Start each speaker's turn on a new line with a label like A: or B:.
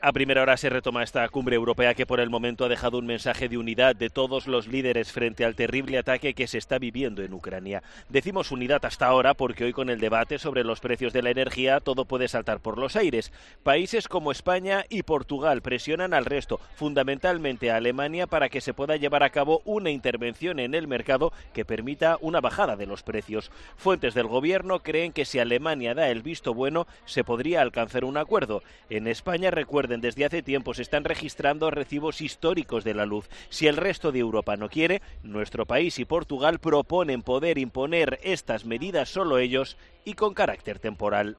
A: A primera hora se retoma esta cumbre europea que por el momento ha dejado un mensaje de unidad de todos los líderes frente al terrible ataque que se está viviendo en Ucrania. Decimos unidad hasta ahora porque hoy con el debate sobre los precios de la energía todo puede saltar por los aires. Países como España y Portugal presionan al resto, fundamentalmente a Alemania, para que se pueda llevar a cabo una intervención en el mercado que permita una bajada de los precios. Fuentes del gobierno creen que si Alemania da el visto bueno se podría alcanzar un acuerdo. En España, recuerden, desde hace tiempo se están registrando recibos históricos de la luz. Si el resto de Europa no quiere, nuestro país y Portugal proponen poder imponer estas medidas solo ellos y con carácter temporal.